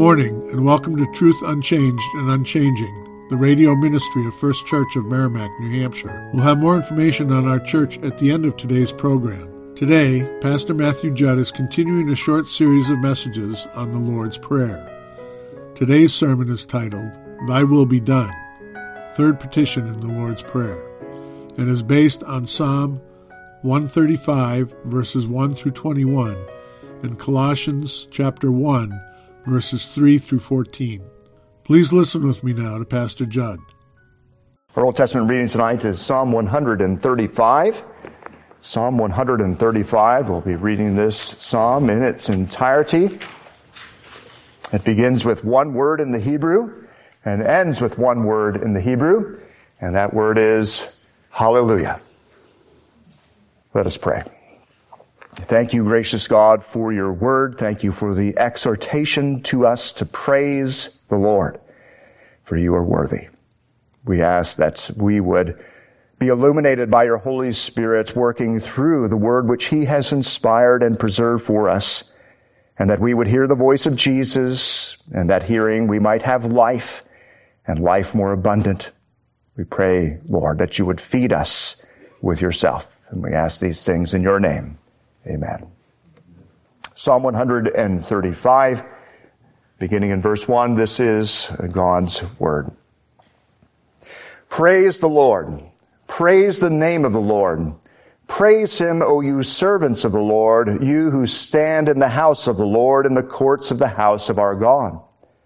morning, and welcome to Truth Unchanged and Unchanging, the radio ministry of First Church of Merrimack, New Hampshire. We'll have more information on our church at the end of today's program. Today, Pastor Matthew Judd is continuing a short series of messages on the Lord's Prayer. Today's sermon is titled, Thy Will Be Done, third petition in the Lord's Prayer, and is based on Psalm 135, verses 1 through 21, and Colossians chapter 1, verses 3 through 14. Please listen with me now to Pastor Judd. Our Old Testament reading tonight is Psalm 135. Psalm 135, we'll be reading this psalm in its entirety. It begins with one word in the Hebrew and ends with one word in the Hebrew, and that word is hallelujah. Let us pray. Thank you, gracious God, for your word. Thank you for the exhortation to us to praise the Lord, for you are worthy. We ask that we would be illuminated by your Holy Spirit working through the word which he has inspired and preserved for us, and that we would hear the voice of Jesus, and that hearing we might have life, and life more abundant. We pray, Lord, that you would feed us with yourself, and we ask these things in your name. Amen. Psalm 135, beginning in verse 1, this is God's word. Praise the Lord. Praise the name of the Lord. Praise him, O you servants of the Lord, you who stand in the house of the Lord, in the courts of the house of our God.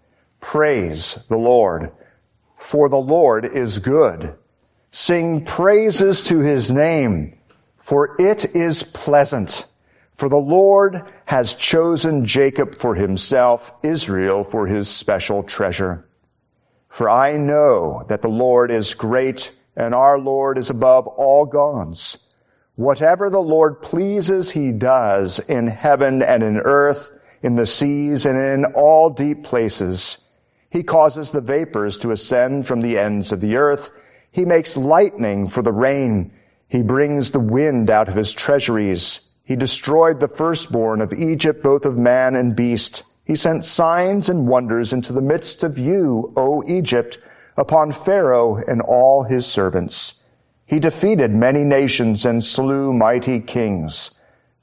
Praise the Lord, for the Lord is good. Sing praises to his name, for it is pleasant. For the Lord has chosen Jacob for himself, Israel for his special treasure. For I know that the Lord is great, and our Lord is above all gods. Whatever the Lord pleases, he does in heaven and in earth, in the seas and in all deep places. He causes the vapors to ascend from the ends of the earth. He makes lightning for the rain. He brings the wind out of his treasuries. He destroyed the firstborn of Egypt, both of man and beast. He sent signs and wonders into the midst of you, O Egypt, upon Pharaoh and all his servants. He defeated many nations and slew mighty kings.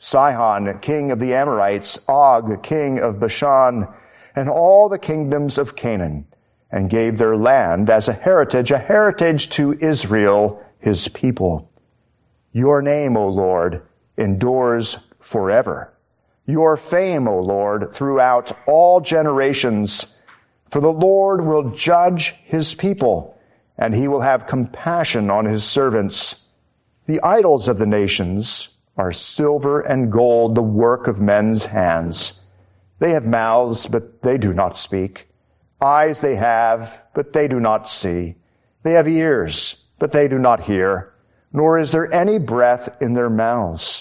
Sihon, king of the Amorites, Og, king of Bashan, and all the kingdoms of Canaan, and gave their land as a heritage to Israel, his people. Your name, O Lord, endures forever. Your fame, O Lord, throughout all generations. For the Lord will judge his people, and he will have compassion on his servants. The idols of the nations are silver and gold, the work of men's hands. They have mouths, but they do not speak. Eyes they have, but they do not see. They have ears, but they do not hear. Nor is there any breath in their mouths.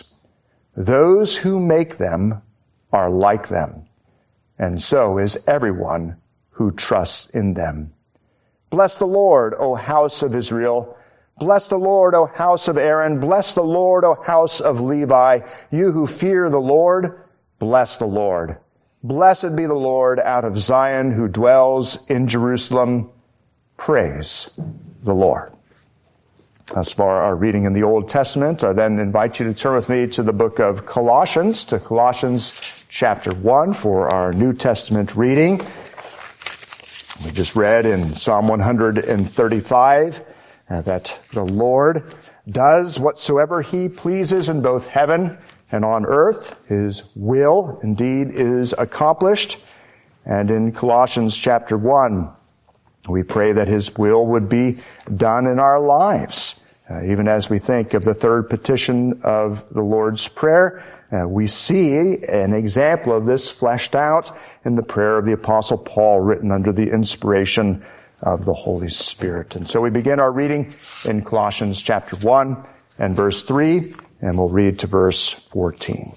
Those who make them are like them, and so is everyone who trusts in them. Bless the Lord, O house of Israel. Bless the Lord, O house of Aaron. Bless the Lord, O house of Levi. You who fear the Lord, bless the Lord. Blessed be the Lord out of Zion, who dwells in Jerusalem. Praise the Lord. As for our reading in the Old Testament, I then invite you to turn with me to the book of Colossians, to Colossians chapter 1 for our New Testament reading. We just read in Psalm 135 that the Lord does whatsoever he pleases in both heaven and on earth. His will indeed is accomplished. And in Colossians chapter 1, we pray that his will would be done in our lives. Even as we think of the third petition of the Lord's Prayer, we see an example of this fleshed out in the prayer of the Apostle Paul, written under the inspiration of the Holy Spirit. And so we begin our reading in Colossians chapter 1 and verse 3, and we'll read to verse 14.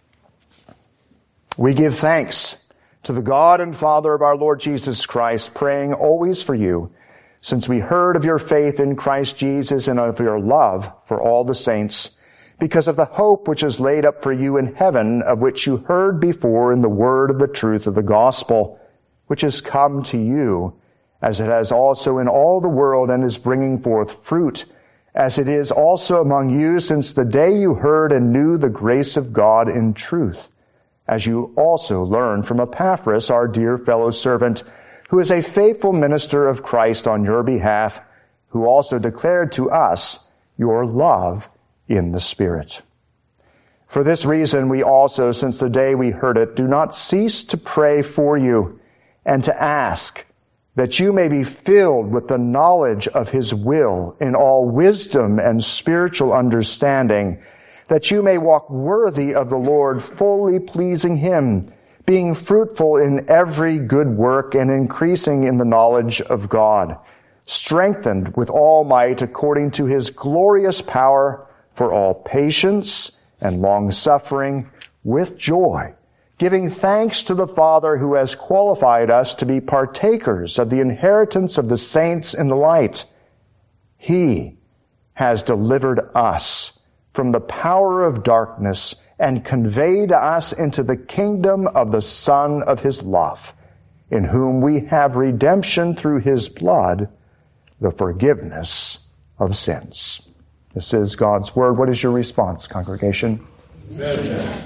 We give thanks to the God and Father of our Lord Jesus Christ, praying always for you, since we heard of your faith in Christ Jesus and of your love for all the saints, because of the hope which is laid up for you in heaven, of which you heard before in the word of the truth of the gospel, which has come to you, as it has also in all the world and is bringing forth fruit, as it is also among you since the day you heard and knew the grace of God in truth, as you also learned from Epaphras, our dear fellow servant, who is a faithful minister of Christ on your behalf, who also declared to us your love in the Spirit. For this reason, we also, since the day we heard it, do not cease to pray for you and to ask that you may be filled with the knowledge of his will in all wisdom and spiritual understanding, that you may walk worthy of the Lord, fully pleasing him, being fruitful in every good work and increasing in the knowledge of God, strengthened with all might according to his glorious power for all patience and long-suffering with joy, giving thanks to the Father who has qualified us to be partakers of the inheritance of the saints in the light. He has delivered us from the power of darkness and conveyed us into the kingdom of the Son of his love, in whom we have redemption through his blood, the forgiveness of sins. This is God's word. What is your response, congregation? Amen.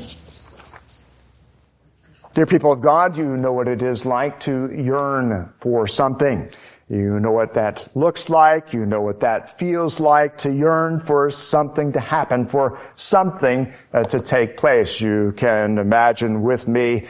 Dear people of God, you know what it is like to yearn for something. You know what that looks like. You know what that feels like, to yearn for something to happen, for something to take place. You can imagine with me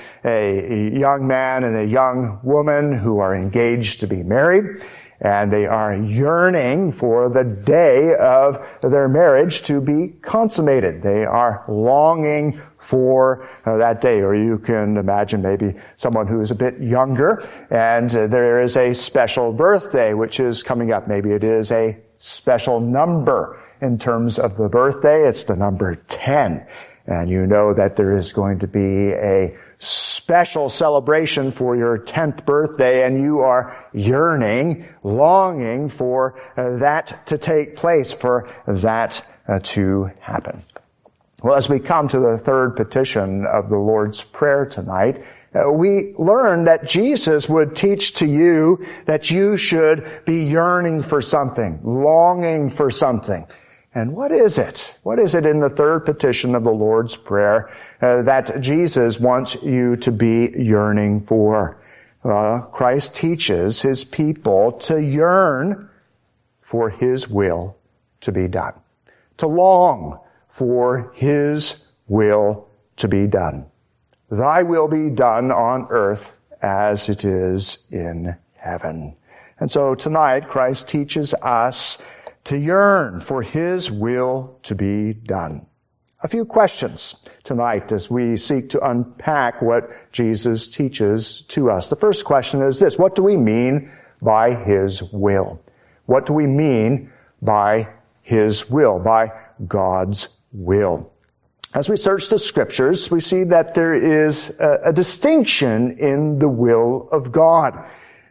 a young man and a young woman who are engaged to be married, and they are yearning for the day of their marriage to be consummated. They are longing for that day. Or you can imagine maybe someone who is a bit younger, and there is a special birthday which is coming up. Maybe it is a special number in terms of the birthday. It's the number 10. And you know that there is going to be a special celebration for your 10th birthday, and you are yearning, longing for that to take place, for that to happen. Well, as we come to the third petition of the Lord's Prayer tonight, we learn that Jesus would teach to you that you should be yearning for something, longing for something. And what is it? What is it in the third petition of the Lord's Prayer that Jesus wants you to be yearning for? Christ teaches his people to yearn for his will to be done, to long for his will to be done. Thy will be done on earth as it is in heaven. And so tonight, Christ teaches us to yearn for his will to be done. A few questions tonight as we seek to unpack what Jesus teaches to us. The first question is this: what do we mean by his will? What do we mean by his will, by God's will? As we search the scriptures, we see that there is a distinction in the will of God.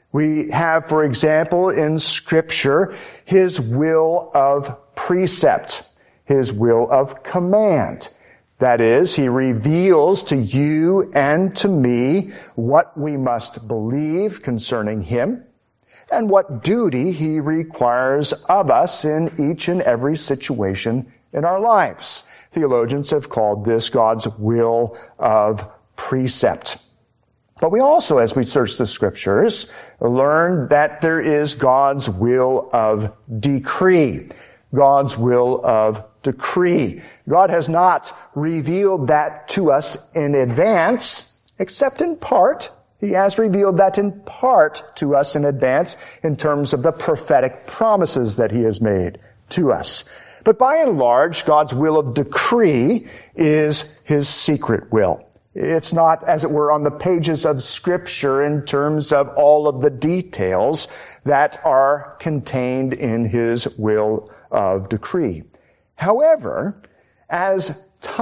We have, for example, in Scripture, his will of precept, his will of command. That is, he reveals to you and to me what we must believe concerning him and what duty he requires of us in each and every situation in our lives. Theologians have called this God's will of precept. But we also, as we search the scriptures, learn that there is God's will of decree. God's will of decree. God has not revealed that to us in advance, except in part. He has revealed that in part to us in advance in terms of the prophetic promises that he has made to us. But by and large, God's will of decree is his secret will. It's not, as it were, on the pages of Scripture in terms of all of the details that are contained in his will of decree. However, as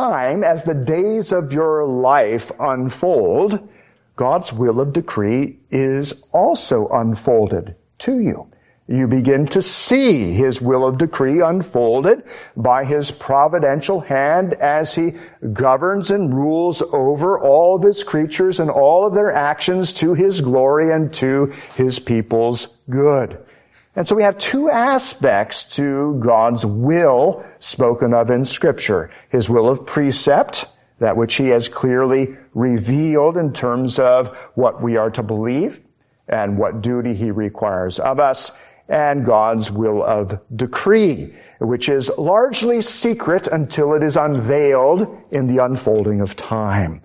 the days of your life unfold, God's will of decree is also unfolded to you. You begin to see His will of decree unfolded by His providential hand as He governs and rules over all of His creatures and all of their actions to His glory and to His people's good. And so we have two aspects to God's will spoken of in Scripture. His will of precept, that which He has clearly revealed in terms of what we are to believe and what duty He requires of us, and God's will of decree, which is largely secret until it is unveiled in the unfolding of time.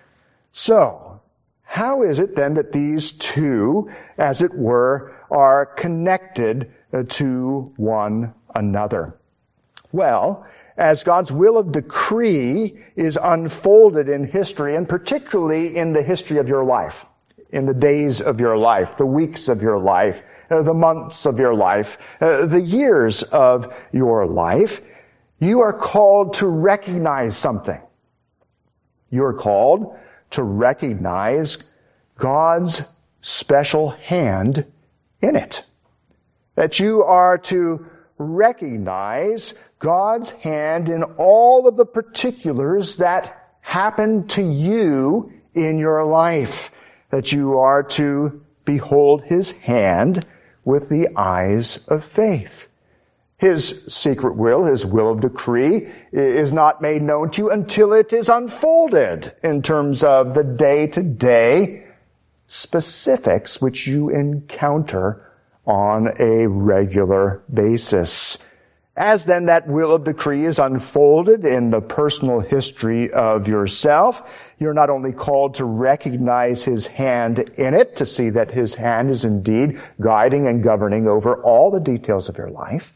So, how is it then that these two, as it were, are connected to one another? Well, as God's will of decree is unfolded in history, and particularly in the history of your life, in the days of your life, the weeks of your life, the months of your life, the years of your life, you are called to recognize something. You are called to recognize God's special hand in it. That you are to recognize God's hand in all of the particulars that happen to you in your life. That you are to behold His hand with the eyes of faith. His secret will, His will of decree, is not made known to you until it is unfolded in terms of the day-to-day specifics which you encounter on a regular basis. As then that will of decree is unfolded in the personal history of yourself, you're not only called to recognize His hand in it, to see that His hand is indeed guiding and governing over all the details of your life,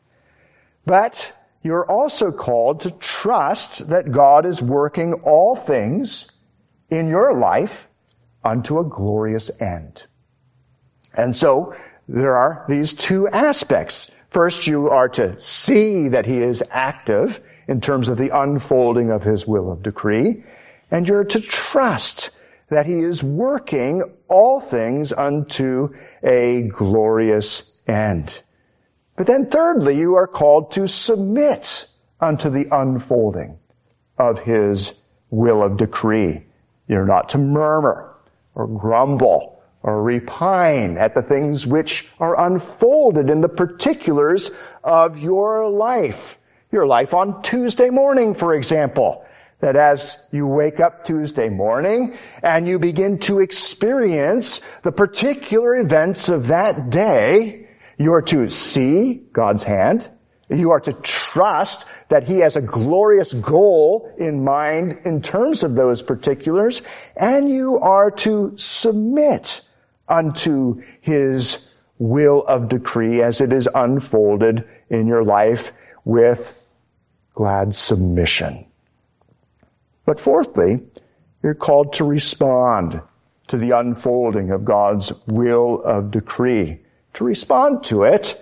but you're also called to trust that God is working all things in your life unto a glorious end. And so, there are these two aspects. First, you are to see that He is active in terms of the unfolding of His will of decree, and you're to trust that He is working all things unto a glorious end. But then thirdly, you are called to submit unto the unfolding of His will of decree. You're not to murmur or grumble or repine at the things which are unfolded in the particulars of your life. Your life on Tuesday morning, for example. That as you wake up Tuesday morning and you begin to experience the particular events of that day, you are to see God's hand. You are to trust that He has a glorious goal in mind in terms of those particulars, and you are to submit unto His will of decree as it is unfolded in your life with glad submission. But fourthly, you're called to respond to the unfolding of God's will of decree. To respond to it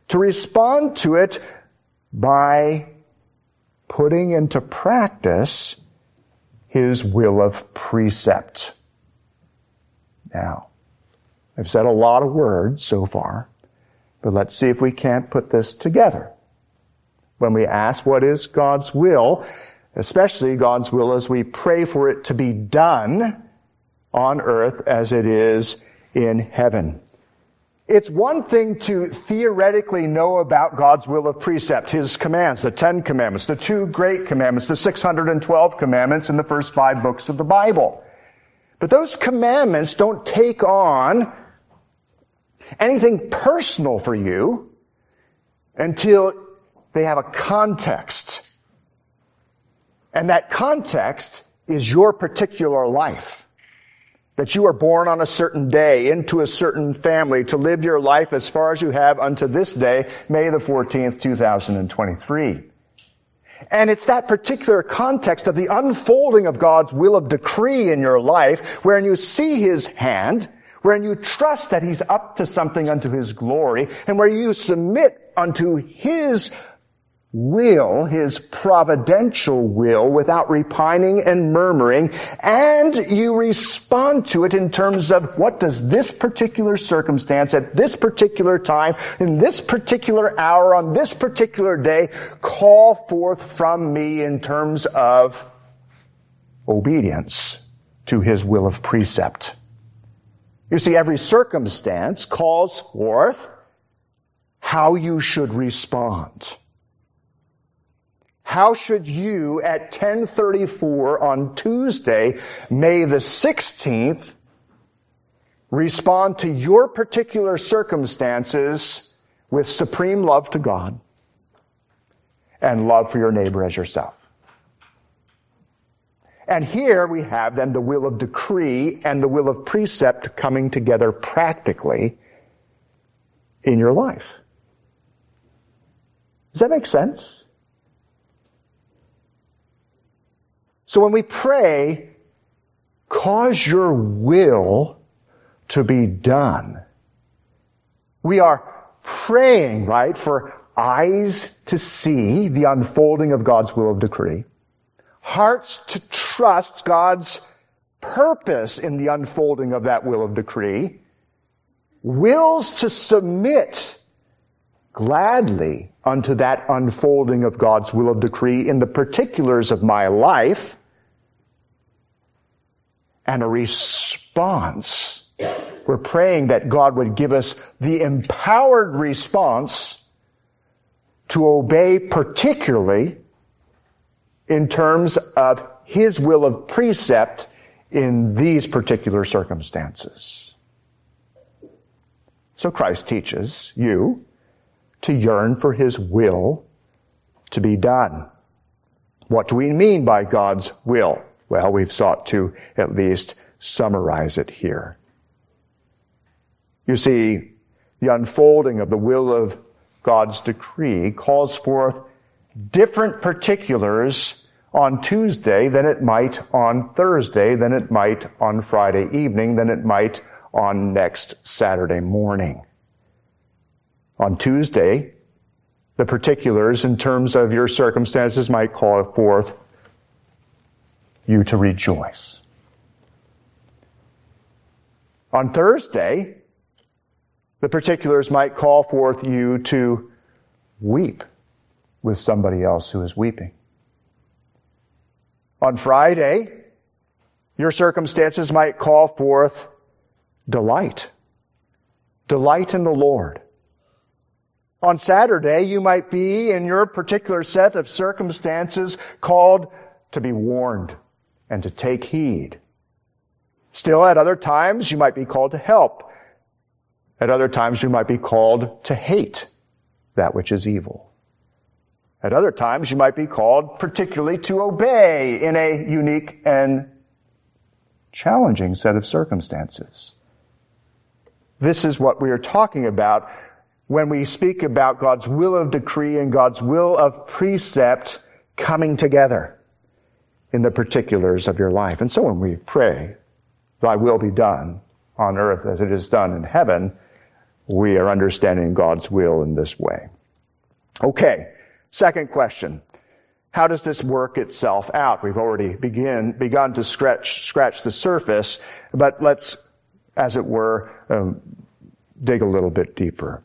by putting into practice His will of precept. Now, I've said a lot of words so far, but let's see if we can't put this together. When we ask what is God's will, especially God's will as we pray for it to be done on earth as it is in heaven. It's one thing to theoretically know about God's will of precept, His commands, the 10 commandments, the 2 great commandments, the 612 commandments in the first 5 books of the Bible. But those commandments don't take on anything personal for you until they have a context. And that context is your particular life. That you are born on a certain day into a certain family to live your life as far as you have unto this day, May the 14th, 2023. And it's that particular context of the unfolding of God's will of decree in your life, wherein you see His hand, wherein you trust that He's up to something unto His glory, and where you submit unto His will, his providential will, without repining and murmuring, and you respond to it in terms of what does this particular circumstance at this particular time, in this particular hour, on this particular day, call forth from me in terms of obedience to his will of precept. You see, every circumstance calls forth how you should respond. How should you at 10:34 on Tuesday, May the 16th, respond to your particular circumstances with supreme love to God and love for your neighbor as yourself? And here we have then the will of decree and the will of precept coming together practically in your life. Does that make sense? So when we pray, cause your will to be done, we are praying, right, for eyes to see the unfolding of God's will of decree, hearts to trust God's purpose in the unfolding of that will of decree, wills to submit gladly unto that unfolding of God's will of decree in the particulars of my life, and a response. We're praying that God would give us the empowered response to obey particularly in terms of his will of precept in these particular circumstances. So Christ teaches you to yearn for his will to be done. What do we mean by God's will? Well, we've sought to at least summarize it here. You see, the unfolding of the will of God's decree calls forth different particulars on Tuesday than it might on Thursday, than it might on Friday evening, than it might on next Saturday morning. On Tuesday, the particulars in terms of your circumstances might call forth you to rejoice. On Thursday, the particulars might call forth you to weep with somebody else who is weeping. On Friday, your circumstances might call forth delight. Delight in the Lord. On Saturday, you might be, in your particular set of circumstances, called to be warned and to take heed. Still, at other times, you might be called to help. At other times, you might be called to hate that which is evil. At other times, you might be called particularly to obey in a unique and challenging set of circumstances. This is what we are talking about when we speak about God's will of decree and God's will of precept coming together in the particulars of your life. And so when we pray, thy will be done on earth as it is done in heaven, we are understanding God's will in this way. Okay, second question. How does this work itself out? We've already begun to scratch the surface, but let's, as it were, dig a little bit deeper.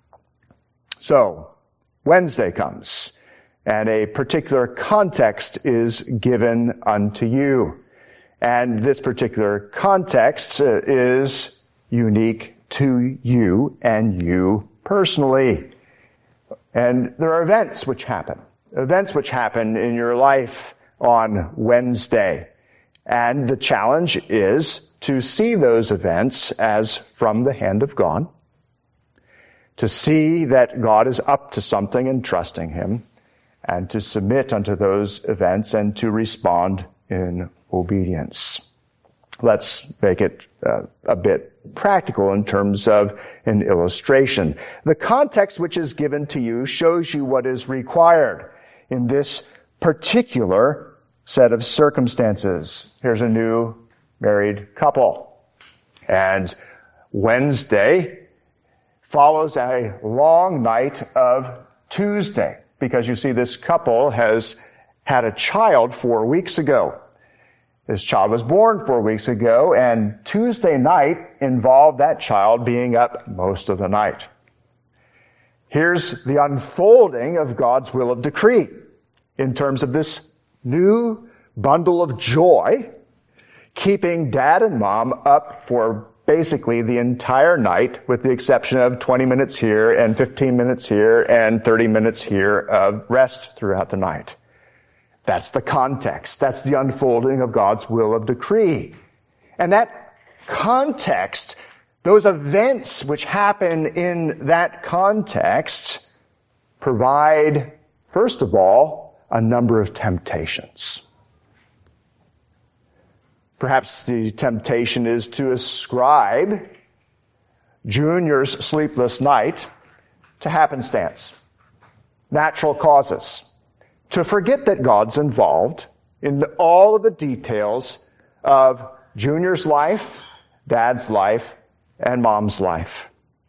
So, Wednesday comes, and a particular context is given unto you. And this particular context is unique to you and you personally. And there are events which happen in your life on Wednesday. And the challenge is to see those events as from the hand of God, to see that God is up to something and trusting him, and to submit unto those events and to respond in obedience. Let's make it a bit practical in terms of an illustration. The context which is given to you shows you what is required in this particular set of circumstances. Here's a new married couple, and Wednesday follows a long night of Tuesday, because you see this couple has had a child 4 weeks ago. This child was born 4 weeks ago, and Tuesday night involved that child being up most of the night. Here's the unfolding of God's will of decree in terms of this new bundle of joy, keeping dad and mom up for basically the entire night, with the exception of 20 minutes here and 15 minutes here and 30 minutes here of rest throughout the night. That's the context. That's the unfolding of God's will of decree. And that context, those events which happen in that context, provide, first of all, a number of temptations. Perhaps the temptation is to ascribe Junior's sleepless night to happenstance, natural causes, to forget that God's involved in all of the details of Junior's life, Dad's life, and Mom's life.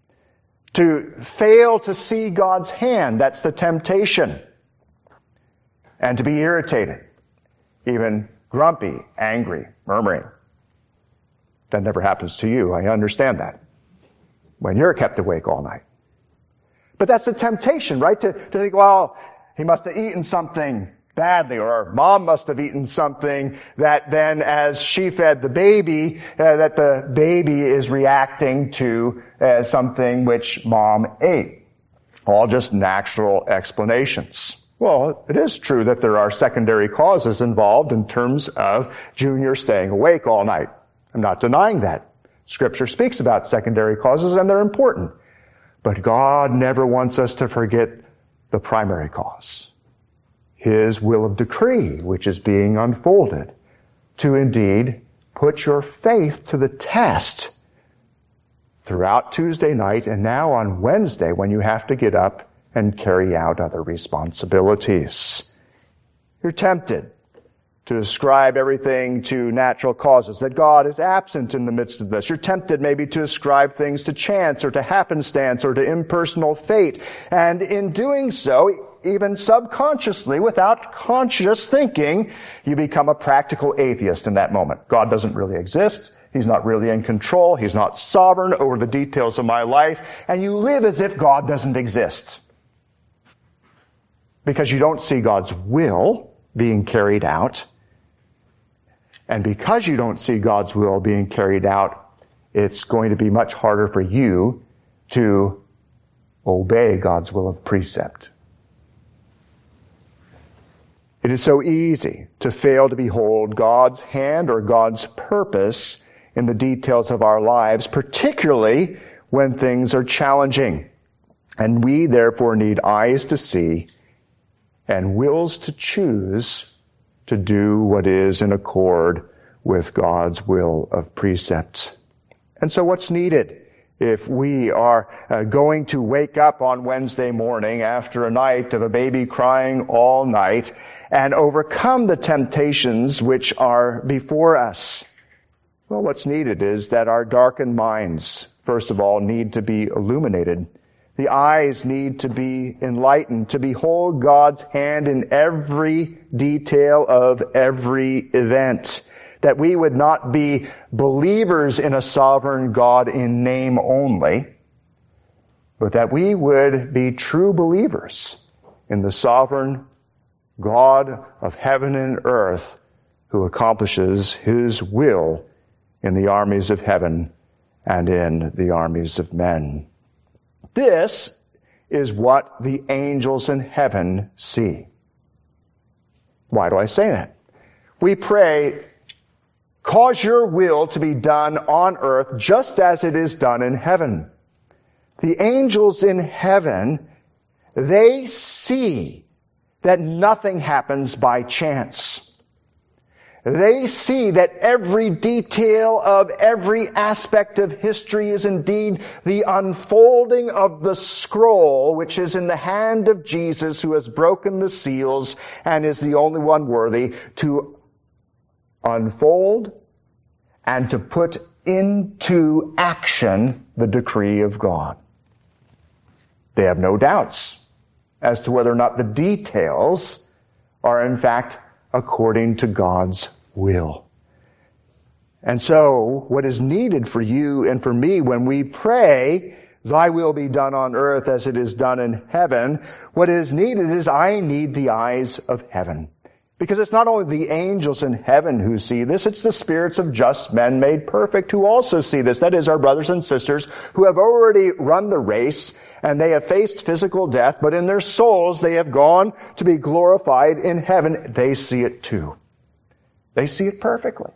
To fail to see God's hand, that's the temptation. And to be irritated, even grumpy, angry, murmuring. That never happens to you, I understand that, when you're kept awake all night. But that's the temptation, right? To think, well, he must have eaten something badly, or Mom must have eaten something that then, as she fed the baby, that the baby is reacting to something which Mom ate. All just natural explanations. Well, it is true that there are secondary causes involved in terms of Junior staying awake all night. I'm not denying that. Scripture speaks about secondary causes, and they're important. But God never wants us to forget the primary cause, His will of decree, which is being unfolded, to indeed put your faith to the test throughout Tuesday night and now on Wednesday when you have to get up and carry out other responsibilities. You're tempted to ascribe everything to natural causes, that God is absent in the midst of this. You're tempted maybe to ascribe things to chance or to happenstance or to impersonal fate. And in doing so, even subconsciously, without conscious thinking, you become a practical atheist in that moment. God doesn't really exist. He's not really in control. He's not sovereign over the details of my life. And you live as if God doesn't exist, because you don't see God's will being carried out. And because you don't see God's will being carried out, it's going to be much harder for you to obey God's will of precept. It is so easy to fail to behold God's hand or God's purpose in the details of our lives, particularly when things are challenging. And we therefore need eyes to see and wills to choose to do what is in accord with God's will of precept. And so what's needed if we are going to wake up on Wednesday morning after a night of a baby crying all night and overcome the temptations which are before us? Well, what's needed is that our darkened minds, first of all, need to be illuminated. The eyes need to be enlightened, to behold God's hand in every detail of every event. That we would not be believers in a sovereign God in name only, but that we would be true believers in the sovereign God of heaven and earth, who accomplishes His will in the armies of heaven and in the armies of men. This is what the angels in heaven see. Why do I say that? We pray, cause your will to be done on earth just as it is done in heaven. The angels in heaven, they see that nothing happens by chance. They see that every detail of every aspect of history is indeed the unfolding of the scroll which is in the hand of Jesus, who has broken the seals and is the only one worthy to unfold and to put into action the decree of God. They have no doubts as to whether or not the details are in fact according to God's will. And so, what is needed for you and for me when we pray, "Thy will be done on earth as it is done in heaven," what is needed is I need the eyes of heaven. Because it's not only the angels in heaven who see this, it's the spirits of just men made perfect who also see this. That is, our brothers and sisters who have already run the race and they have faced physical death, but in their souls they have gone to be glorified in heaven. They see it too. They see it perfectly.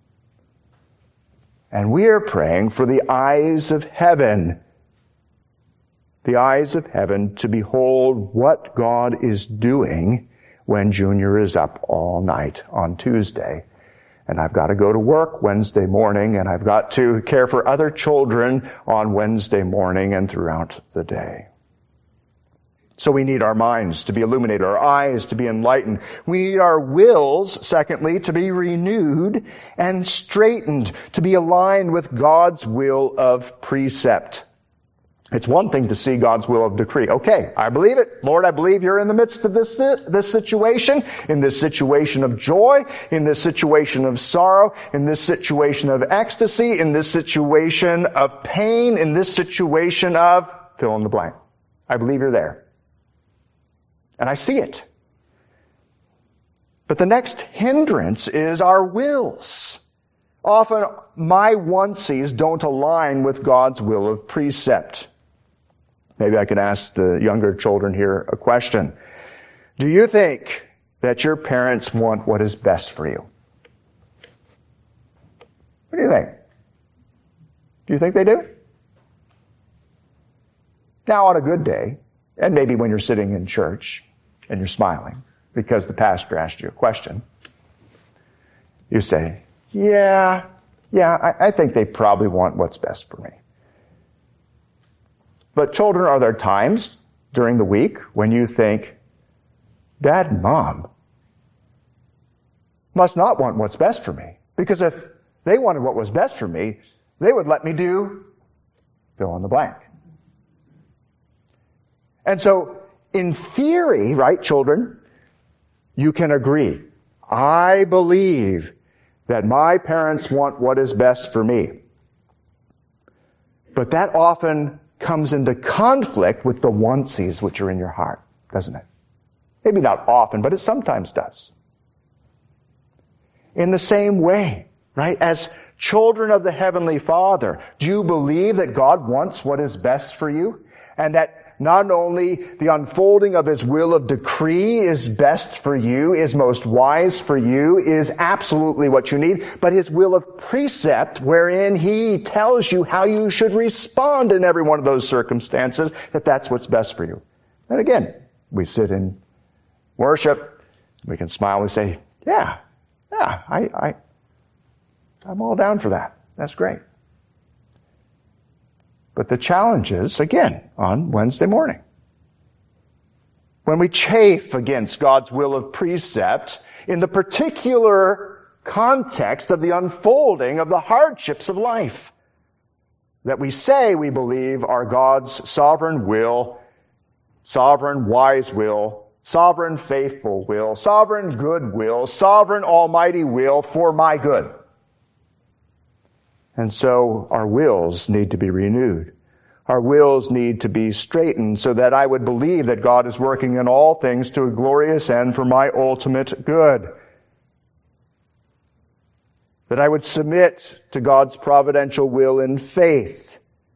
And we are praying for the eyes of heaven. The eyes of heaven to behold what God is doing when Junior is up all night on Tuesday. And I've got to go to work Wednesday morning, and I've got to care for other children on Wednesday morning and throughout the day. So we need our minds to be illuminated, our eyes to be enlightened. We need our wills, secondly, to be renewed and straightened, to be aligned with God's will of precept. It's one thing to see God's will of decree. Okay, I believe it. Lord, I believe you're in the midst of this situation, in this situation of joy, in this situation of sorrow, in this situation of ecstasy, in this situation of pain, in this situation of fill in the blank. I believe you're there. And I see it. But the next hindrance is our wills. Often my onesies don't align with God's will of precept. Maybe I could ask the younger children here a question. Do you think that your parents want what is best for you? What do you think? Do you think they do? Now, on a good day, and maybe when you're sitting in church and you're smiling because the pastor asked you a question, you say, yeah, I think they probably want what's best for me. But children, are there times during the week when you think, Dad and Mom must not want what's best for me? Because if they wanted what was best for me, they would let me do fill in the blank. And so, in theory, right, children, you can agree. I believe that my parents want what is best for me. But that often comes into conflict with the onesies which are in your heart, doesn't it? Maybe not often, but it sometimes does. In the same way, right, as children of the Heavenly Father, do you believe that God wants what is best for you? And that not only the unfolding of His will of decree is best for you, is most wise for you, is absolutely what you need, but His will of precept, wherein He tells you how you should respond in every one of those circumstances, that's what's best for you. And again, we sit in worship, we can smile and say, I'm all down for that. That's great. But the challenge is, again, on Wednesday morning. When we chafe against God's will of precept in the particular context of the unfolding of the hardships of life that we say we believe are God's sovereign will, sovereign wise will, sovereign faithful will, sovereign good will, sovereign almighty will for my good. And so our wills need to be renewed. Our wills need to be straightened so that I would believe that God is working in all things to a glorious end for my ultimate good. That I would submit to God's providential will in faith.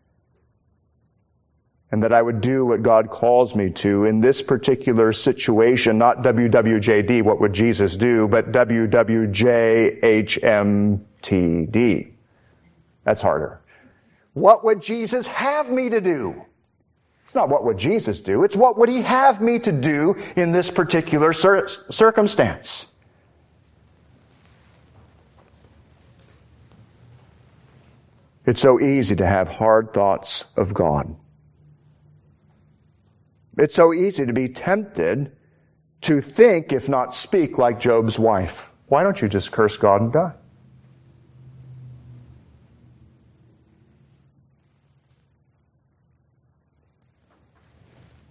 And that I would do what God calls me to in this particular situation, not WWJD, what would Jesus do, but WWJHMTD. That's harder. What would Jesus have me to do? It's not what would Jesus do. It's what would He have me to do in this particular circumstance. It's so easy to have hard thoughts of God. It's so easy to be tempted to think, if not speak, like Job's wife. Why don't you just curse God and die?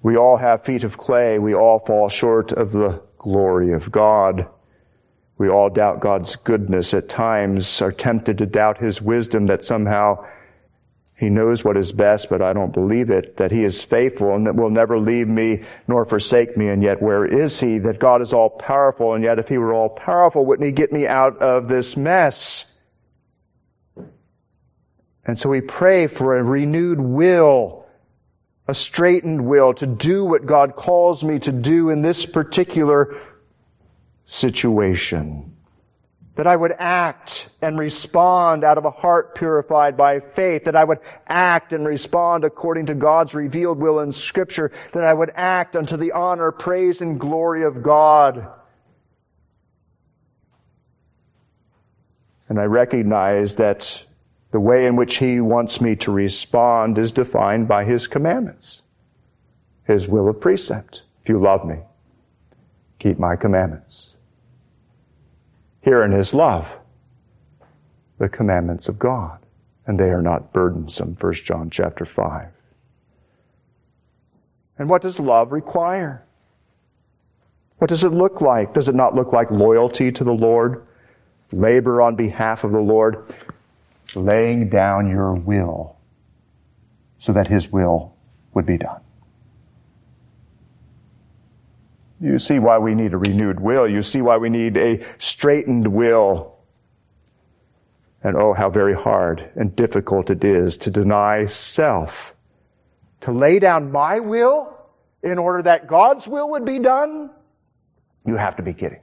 We all have feet of clay. We all fall short of the glory of God. We all doubt God's goodness at times, are tempted to doubt His wisdom, that somehow He knows what is best, but I don't believe it, that He is faithful and that will never leave me nor forsake me. And yet where is He? That God is all powerful, and yet if He were all powerful, wouldn't He get me out of this mess? And so we pray for a renewed will, a straightened will to do what God calls me to do in this particular situation. That I would act and respond out of a heart purified by faith. That I would act and respond according to God's revealed will in Scripture. That I would act unto the honor, praise, and glory of God. And I recognize that the way in which He wants me to respond is defined by His commandments. His will of precept. If you love me, keep my commandments. Herein is love, the commandments of God, and they are not burdensome. 1 John chapter 5. And what does love require? What does it look like? Does it not look like loyalty to the Lord? Labor on behalf of the Lord? Laying down your will so that His will would be done. You see why we need a renewed will. You see why we need a straightened will. And oh, how very hard and difficult it is to deny self. To lay down my will in order that God's will would be done? You have to be kidding.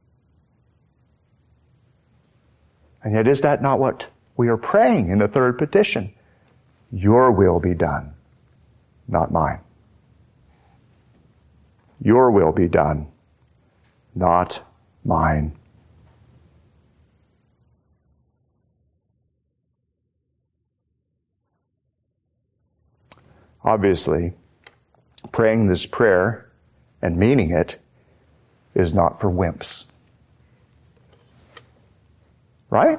And yet is that not what we are praying in the third petition? Your will be done, not mine. Your will be done, not mine. Obviously, praying this prayer and meaning it is not for wimps. Right?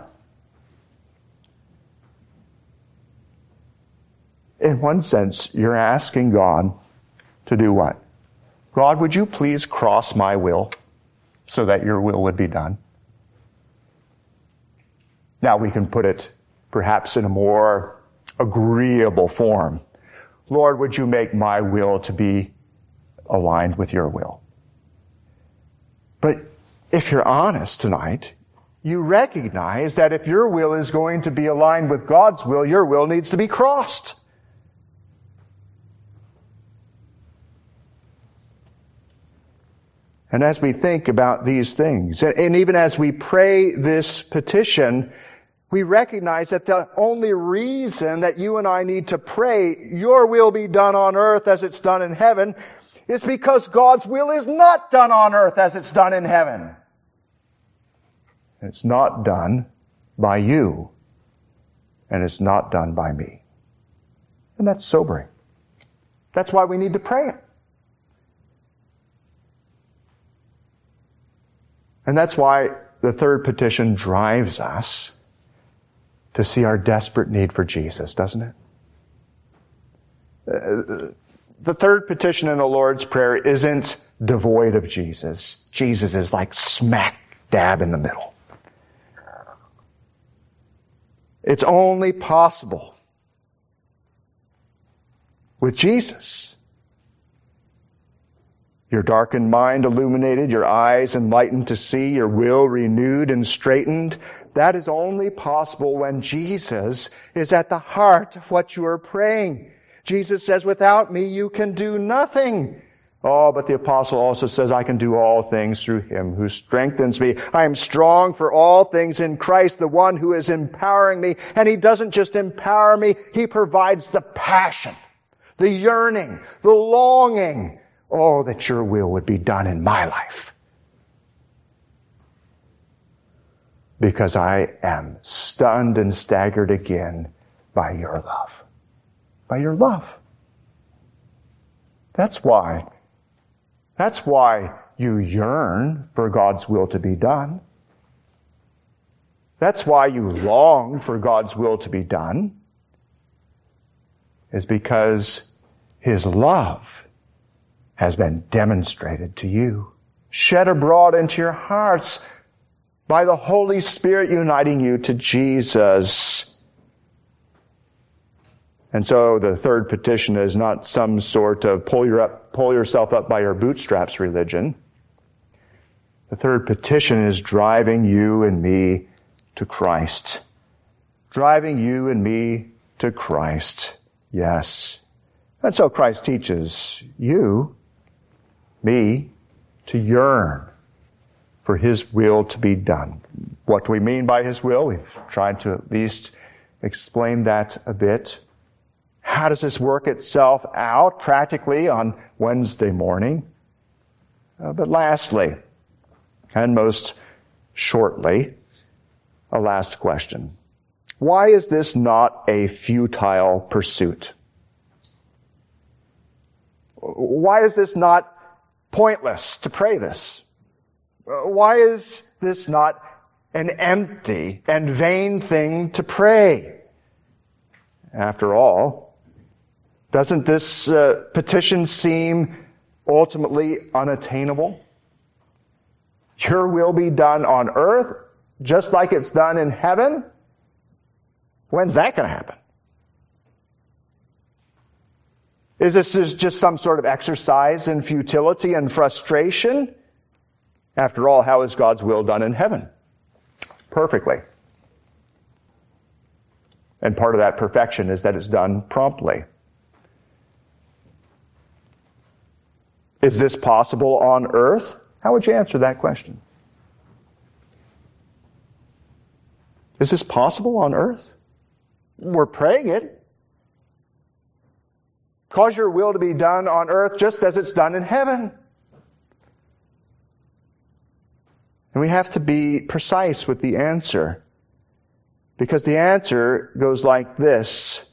In one sense, you're asking God to do what? God, would you please cross my will so that your will would be done? Now we can put it perhaps in a more agreeable form. Lord, would you make my will to be aligned with your will? But if you're honest tonight, you recognize that if your will is going to be aligned with God's will, your will needs to be crossed. And as we think about these things, and even as we pray this petition, we recognize that the only reason that you and I need to pray, your will be done on earth as it's done in heaven, is because God's will is not done on earth as it's done in heaven. It's not done by you, and it's not done by me. And that's sobering. That's why we need to pray it. And that's why the third petition drives us to see our desperate need for Jesus, doesn't it? The third petition in the Lord's Prayer isn't devoid of Jesus. Jesus is like smack dab in the middle. It's only possible with Jesus. Your darkened mind illuminated, your eyes enlightened to see, your will renewed and straightened. That is only possible when Jesus is at the heart of what you are praying. Jesus says, without me you can do nothing. Oh, but the apostle also says, I can do all things through Him who strengthens me. I am strong for all things in Christ, the one who is empowering me. And He doesn't just empower me, He provides the passion, the yearning, the longing. Oh, that your will would be done in my life. Because I am stunned and staggered again by your love. By your love. That's why you yearn for God's will to be done. That's why you long for God's will to be done. Is because His love has been demonstrated to you, shed abroad into your hearts by the Holy Spirit uniting you to Jesus. And so the third petition is not some sort of pull yourself up by your bootstraps religion. The third petition is driving you and me to Christ. Driving you and me to Christ. Yes. And so Christ teaches you, me, to yearn for His will to be done. What do we mean by His will? We've tried to at least explain that a bit. How does this work itself out practically on Wednesday morning? But lastly, and most shortly, a last question. Why is this not a futile pursuit? Why is this not pointless to pray this? Why is this not an empty and vain thing to pray? After all, doesn't this petition seem ultimately unattainable? Your will be done on earth just like it's done in heaven? When's that going to happen? Is this just some sort of exercise in futility and frustration? After all, how is God's will done in heaven? Perfectly. And part of that perfection is that it's done promptly. Is this possible on earth? How would you answer that question? Is this possible on earth? We're praying it. Cause your will to be done on earth just as it's done in heaven. And we have to be precise with the answer. Because the answer goes like this.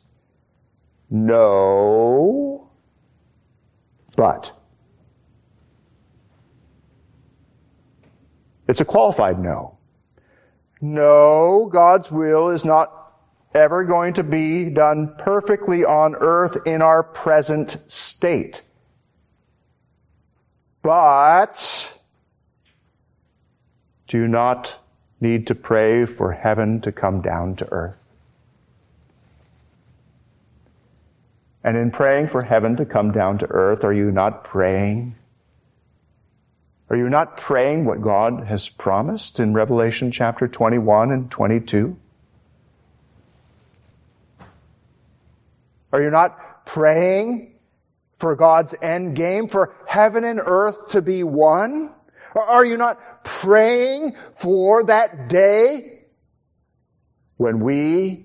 No, but. It's a qualified no. No, God's will is not ever going to be done perfectly on earth in our present state. But do you not need to pray for heaven to come down to earth? And in praying for heaven to come down to earth, are you not praying? Are you not praying what God has promised in Revelation chapter 21 and 22? Are you not praying for God's end game, for heaven and earth to be one? Or are you not praying for that day when we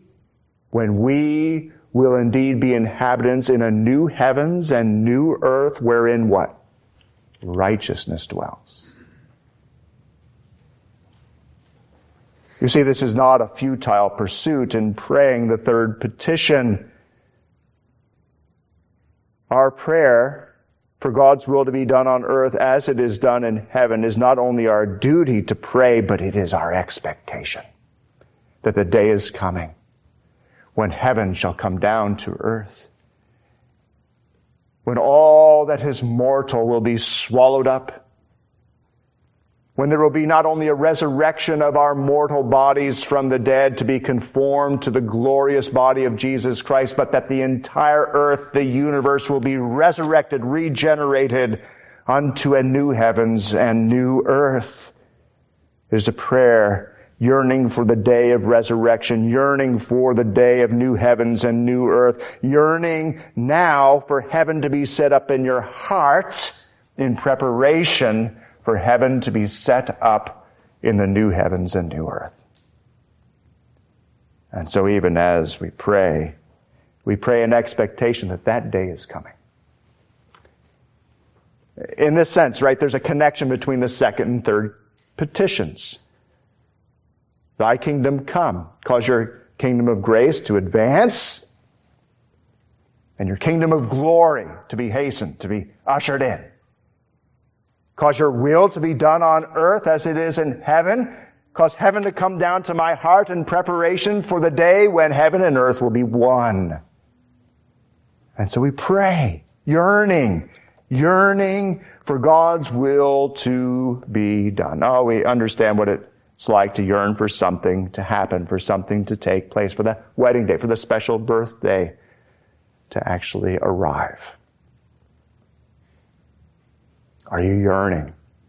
will indeed be inhabitants in a new heavens and new earth wherein what? Righteousness dwells. You see, this is not a futile pursuit in praying the third petition. Our prayer for God's will to be done on earth as it is done in heaven is not only our duty to pray, but it is our expectation that the day is coming when heaven shall come down to earth, when all that is mortal will be swallowed up, when there will be not only a resurrection of our mortal bodies from the dead to be conformed to the glorious body of Jesus Christ, but that the entire earth, the universe, will be resurrected, regenerated unto a new heavens and new earth. It is a prayer yearning for the day of resurrection, yearning for the day of new heavens and new earth, yearning now for heaven to be set up in your heart in preparation for heaven to be set up in the new heavens and new earth. And so even as we pray in expectation that that day is coming. In this sense, right, there's a connection between the second and third petitions. Thy kingdom come. Cause your kingdom of grace to advance and your kingdom of glory to be hastened, to be ushered in. Cause your will to be done on earth as it is in heaven. Cause heaven to come down to my heart in preparation for the day when heaven and earth will be one. And so we pray, yearning, yearning for God's will to be done. Oh, we understand what it's like to yearn for something to happen, for something to take place, for the wedding day, for the special birthday to actually arrive. Are you yearning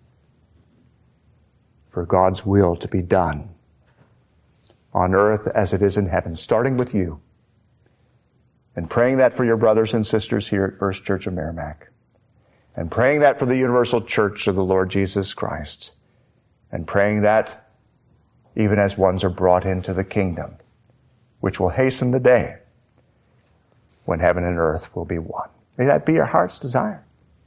for God's will to be done on earth as it is in heaven, starting with you, and praying that for your brothers and sisters here at First Church of Merrimack, and praying that for the universal church of the Lord Jesus Christ, and praying that even as ones are brought into the kingdom, which will hasten the day when heaven and earth will be one. May that be your heart's desire.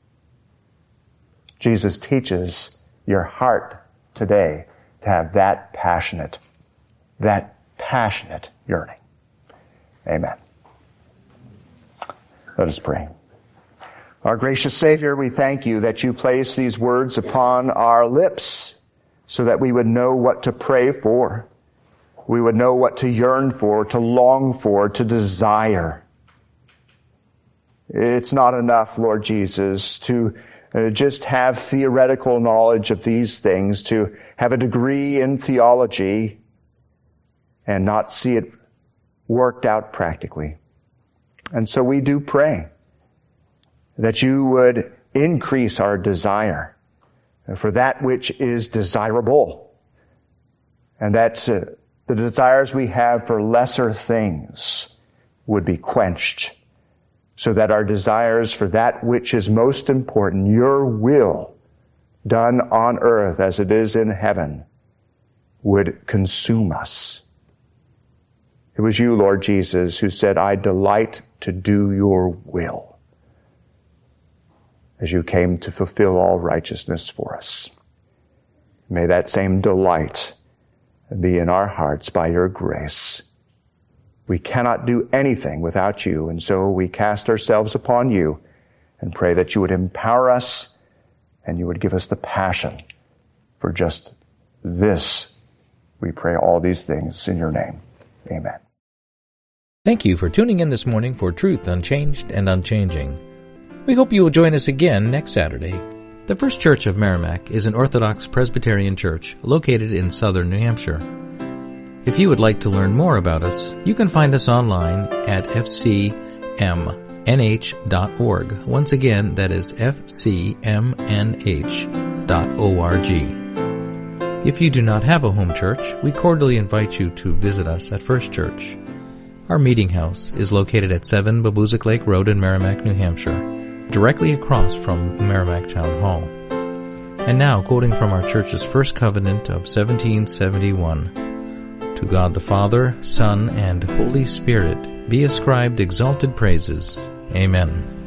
Jesus teaches your heart today to have that passionate yearning. Amen. Let us pray. Our gracious Savior, we thank you that you place these words upon our lips so that we would know what to pray for. We would know what to yearn for, to long for, to desire. It's not enough, Lord Jesus, to just have theoretical knowledge of these things, to have a degree in theology and not see it worked out practically. And so we do pray that you would increase our desire for that which is desirable, and that the desires we have for lesser things would be quenched, so that our desires for that which is most important, your will done on earth as it is in heaven, would consume us. It was you, Lord Jesus, who said, I delight to do your will, as you came to fulfill all righteousness for us. May that same delight be in our hearts by your grace. We cannot do anything without you, and so we cast ourselves upon you and pray that you would empower us and you would give us the passion for just this. We pray all these things in your name. Amen. Thank you for tuning in this morning for Truth Unchanged and Unchanging. We hope you will join us again next Saturday. The First Church of Merrimack is an Orthodox Presbyterian church located in southern New Hampshire. If you would like to learn more about us, you can find us online at fcmnh.org. Once again, that is fcmnh.org. If you do not have a home church, we cordially invite you to visit us at First Church. Our meeting house is located at 7 Babuzik Lake Road in Merrimack, New Hampshire, directly across from Merrimack Town Hall. And now, quoting from our church's first covenant of 1771, to God the Father, Son, and Holy Spirit be ascribed exalted praises. Amen.